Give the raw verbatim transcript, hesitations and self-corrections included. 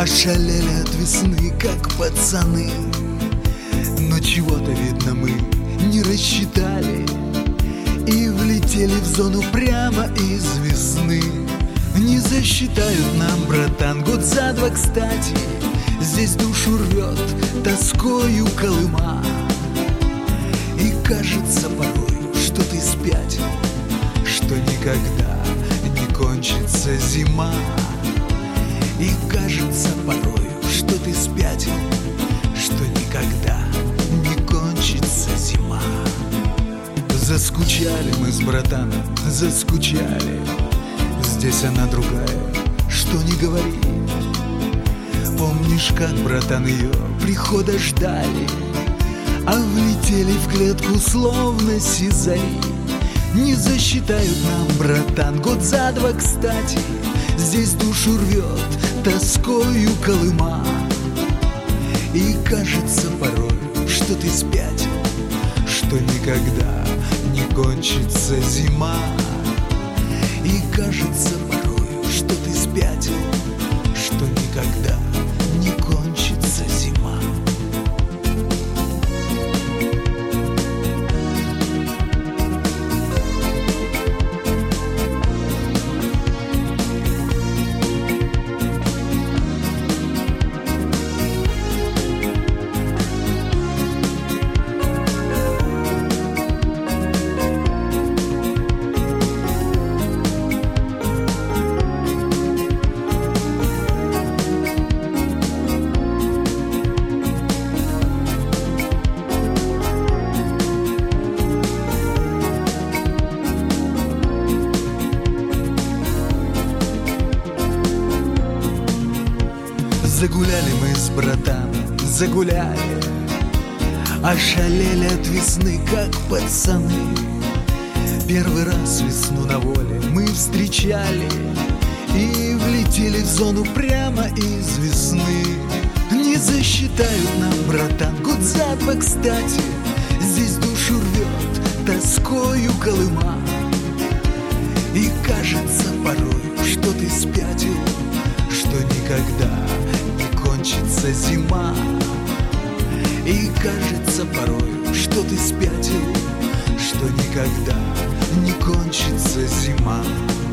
Ошалели от весны, как пацаны. Но чего-то, видно, мы не рассчитали и влетели в зону прямо из весны. Не засчитают нам, братан, год за два, кстати. Здесь душу рвет тоскою Колыма. И кажется порою, что ты спятил, что никогда не кончится зима. И кажется порою, что ты спятил, что никогда не кончится зима. Заскучали мы с братаном, заскучали. Здесь она другая, что не говори. Помнишь, как, братан, ее прихода ждали, а влетели в клетку словно сизари. Не засчитают нам, братан, год за два, кстати. Здесь душу рвет тоскою Колыма. И кажется порой, что ты спятил, что никогда не кончится зима. И кажется порой, что ты спятил, что никогда не кончится зима. Загуляли мы с братаном, загуляли, ошалели от весны, как пацаны. Первый раз весну на воле мы встречали и влетели в зону прямо из весны. Не засчитают нам, братан, год за два, кстати. Здесь душу рвет тоскою Колыма. И кажется порой, что ты спятил, что никогда не кончится зима. И кажется порой, что ты спятил, что никогда не кончится зима.